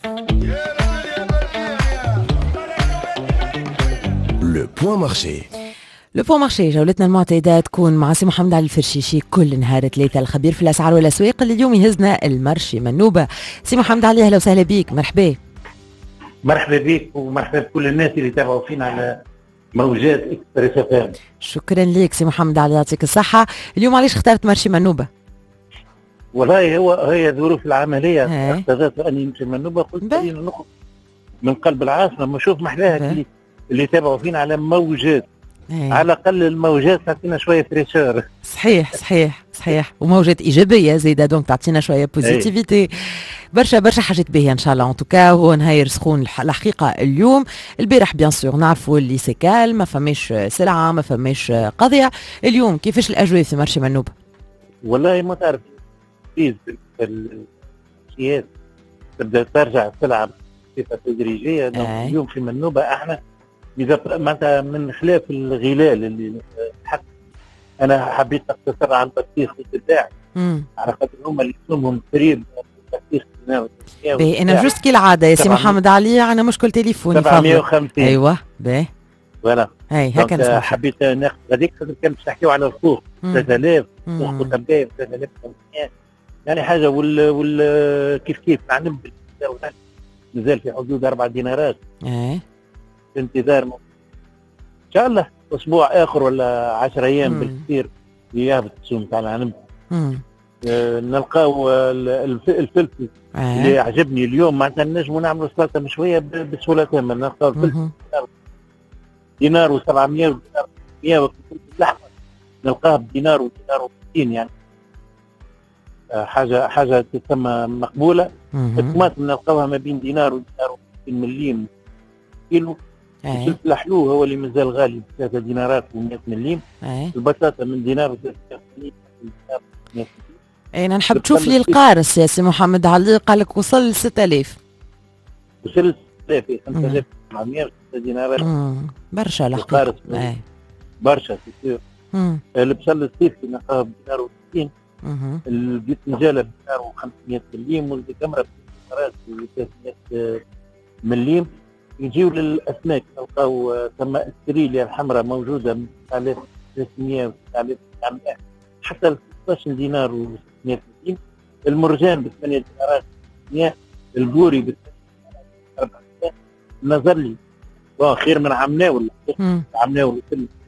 لو بوان مارشي. لو بوان مارشي جولتنا المعتادة تكون مع سي محمد علي الفرشيشي كل نهار ثلاثة، الخبير في الأسعار والأسواق اللي اليوم يهزنا المرشي منوبة. سي محمد علي أهلا وسهلا بيك. مرحبا. مرحبا بك ومرحبا بكل الناس اللي تابعوا فينا على موجات اكسبريس اف ام. شكرا ليك سي محمد علي، يعطيك الصحة. اليوم علاش اخترت مرشي منوبة؟ والله هي ظروف العملية اقتضت أني نمشي منوبة، قلت خلينا نخرج من قلب العاصمة ما نشوف محلاها اللي تابعوا فينا على موجات. على الأقل الموجات تعطينا شوية فريشور. صحيح وموجات إيجابية زايدة، دونك تعطينا شوية بوزيتيفيتي. برشا حاجات باهية ان شاء الله. ان توكا هو نهاير سخون الحقيقه اليوم. البارح بيان سور نعرفوا اللي سيكال ما فماش سلعه، ما فماش قضيه. اليوم كيفاش الاجواء في مرشي منوبه؟ والله ما تعرف السياسه تبدا ترجع السلعه بصفه تدريجيه. اليوم في منوبه احنا اذا معناتها من خلاف الغلال اللي حق انا حبيت اقتصر على التركيز والابداع على خاطر هم اللي اسمهم قريب. انا جوست كالعاده يا سي محمد علي انا مشكل تليفوني 750. ايوه باهي فوالا هاي هكا حبيت ناخذ هذيك كان باش نحكيو على السوق 3000 سوق قطبيه 3500 يعني حاجه كيف نعلم مازال في حدود 4 دينارات في انتظار ان شاء الله اسبوع اخر ولا 10 ايام بالكثير يهبط السوق تاع العنب. نلقاو الفلفل اللي عجبني اليوم معناتها نجموا نعملوا سلطه مشويه بسهوله تامه. نلقاو الفلفل دينار و700 ودينار 100 والفلفل الاحمر نلقاه بدينار ودينار و200 يعني حاجه تسمى مقبوله. الطماطم نلقاوها ما بين دينار ودينار و200 مليم كيلو. الفلفل الحلو هو اللي مازال غالي 3 دينارات و100 مليم. البطاطا من دينار و300 مليم دينار. انا نحب تشوف لي القارص يا سي محمد علي، قال لك وصل ل 6000. وصل 6000 5700 دينارات. برشا الحقيقه برشا كثير. البصل الصيفي نلقاه بدينار و60. البتنجاله بدينار و500 مليم والكمره بدينارات و300 مليم. يجيو للاسماك نلقاو ثم السريليا الحمراء موجوده من 9300 و 9900 حتى 16 دينار و 600 مليم. المرجان ب 8 دينارات 100. البوري ب 400. نظر لي خير من عمناول. عمناول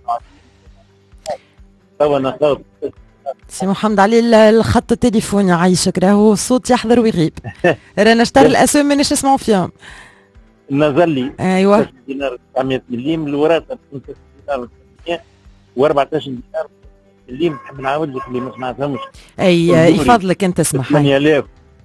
توا نلقاو سي محمد علي الخط التليفوني يعيشك راهو الصوت يحضر ويغيب. رانا شطر الاسهم مانيش نسمعوا فيهم. نظر لي ايوه دينار 900 مليم. الوراثه 5 دينار و14 دينار مليم. نحب نعاود لك اللي ما سمعتهمش. اي يفضلك انت اسمح. 8000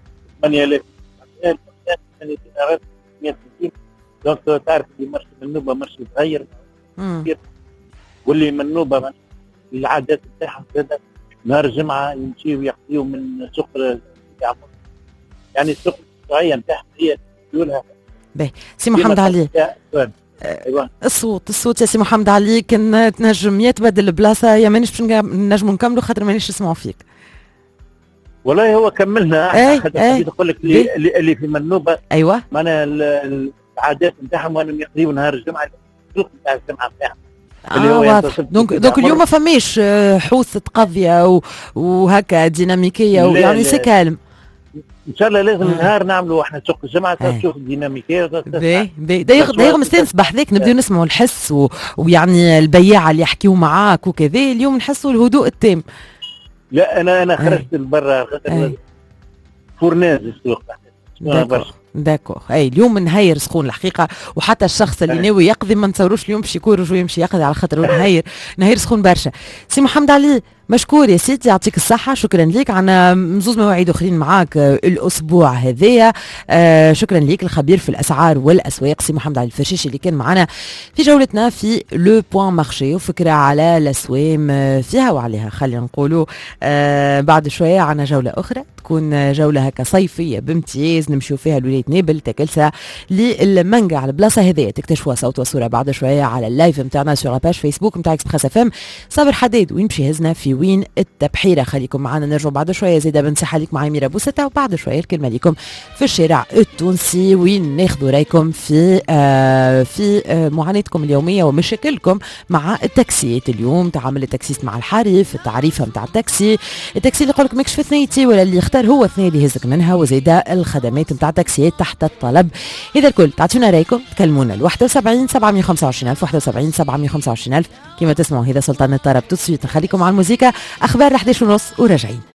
دينارات 100 مليم. دونك تعرف اللي مرشي منوبه مرشي صغير واللي منوبه العادات نتاعهم كذا نهار الجمعه يمشيو يقضيو من سوق يعني السوق الشرعيه نتاعهم هي تقولها. باهي سي محمد علي أيوة. الصوت يا سي محمد علي كان تنجم يتبدل البلاصه يا مانيش نجموا نكملوا خاطر مانيش نسمعوا فيك. والله هو كملنا. حبيت نقول لك اللي في منوبه ايوه معناها العادات نتاعهم وانهم يقضيو نهار الجمعه السوق نتاع الجمعه نتاعهم. دونك اليوم ما فماش حوثه قضيه وهكا ديناميكيه يعني سي كالم. ان شاء الله لازم النهار نعملوا احنا سوق الجمعه تشوف الديناميكيه. دايما مستانس بحذاك نبداو نسمعوا الحس ويعني البياعه اللي يحكيوا معاك وكذا. اليوم نحسوا الهدوء التام. لا انا خرجت لبرا خاطر فورناز السوق داكور. اي اليوم نهاير سخون الحقيقه، وحتى الشخص اللي ناوي يقضي ما نتصوروش اليوم باش يكورج ويمشي يقضي على خاطر نهاير سخون برشا. سي محمد علي مشكور يا سيدي، يعطيك الصحه. شكرا ليك. عنا مزوز مواعيد اخرين معاك الاسبوع هذايا. شكرا ليك الخبير في الاسعار والاسواق سي محمد علي الفرشيشي اللي كان معنا في جولتنا في لو بوان مارشي وفكره على الاسوام فيها وعليها. خلينا نقولوا بعد شويه عنا جوله اخرى تكون جوله هكا صيفيه بامتياز نمشيو فيها لولايه نابل تكلسه للمانجا على البلاصه هذيا. تكتشفوها صوت وصوره بعد شويه على اللايف نتاعنا سور لاباج فيسبوك نتاع اكسبريس اف ام. صابر حداد وين باش يهزنا في في وين التبحيرة. خليكم معنا نرجع بعد شوية زيدا بنصحة ليك مع أميرة بوستة، وبعد شوية الكلمة لكم في الشارع التونسي وين ناخذوا رايكم في معاناتكم اليومية ومشاكلكم مع التاكسيات. اليوم تعامل التاكسيست مع الحريف، التعريفة متاع التاكسي اللي يقولك ماكش في ثنيتي ولا اللي يختار هو الثنية اللي يهزك منها، وزيدا الخدمات متاع التاكسيات تحت الطلب. إذا الكل تعطونا رايكم، تكلمونا 71 725 ألف 71 725 ألف. كما تسمعوا هذا سلطان الطرب. تسويت نخليكم على الموسيقى، أخبار 11:30 وراجعين.